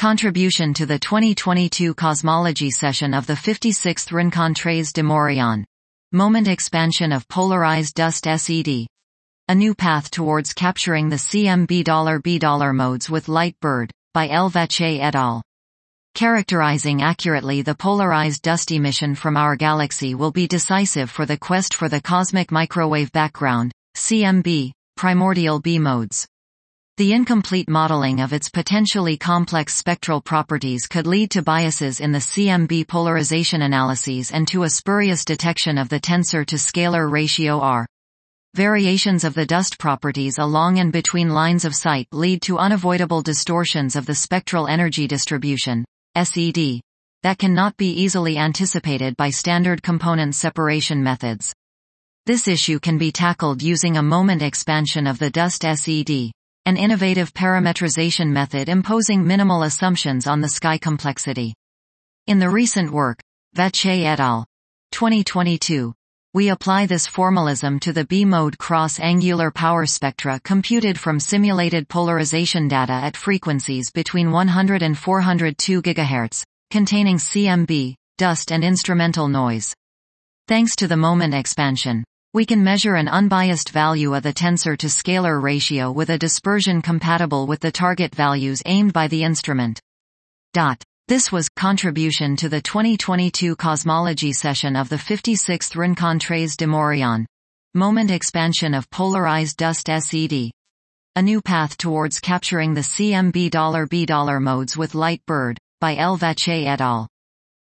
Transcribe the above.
Contribution to the 2022 Cosmology session of the 56th Rencontres de Montréal. Moment expansion of polarized dust SED. A new path towards capturing the CMB$B$ modes with light bird, by L. Vacher et al. Characterizing accurately the polarized dust emission from our galaxy will be decisive for the quest for the cosmic microwave background, CMB, primordial B modes. The incomplete modeling of its potentially complex spectral properties could lead to biases in the CMB polarization analyses and to a spurious detection of the tensor-to-scalar ratio R. Variations of the dust properties along and between lines of sight lead to unavoidable distortions of the spectral energy distribution, SED, that cannot be easily anticipated by standard component separation methods. This issue can be tackled using a moment expansion of the dust SED, an innovative parametrization method imposing minimal assumptions on the sky complexity. In the recent work, Vacher et al. 2022, we apply this formalism to the B-mode cross-angular power spectra computed from simulated polarization data at frequencies between 100 and 402 GHz, containing CMB, dust and instrumental noise. Thanks to the moment expansion, we can measure an unbiased value of the tensor-to-scalar ratio with a dispersion compatible with the target values aimed by the instrument. This was contribution to the 2022 Cosmology session of the 56th Rencontres de Montréal. Moment expansion of polarized dust SED. A new path towards capturing the CMB$B$ modes with light bird, by L. Vacher et al.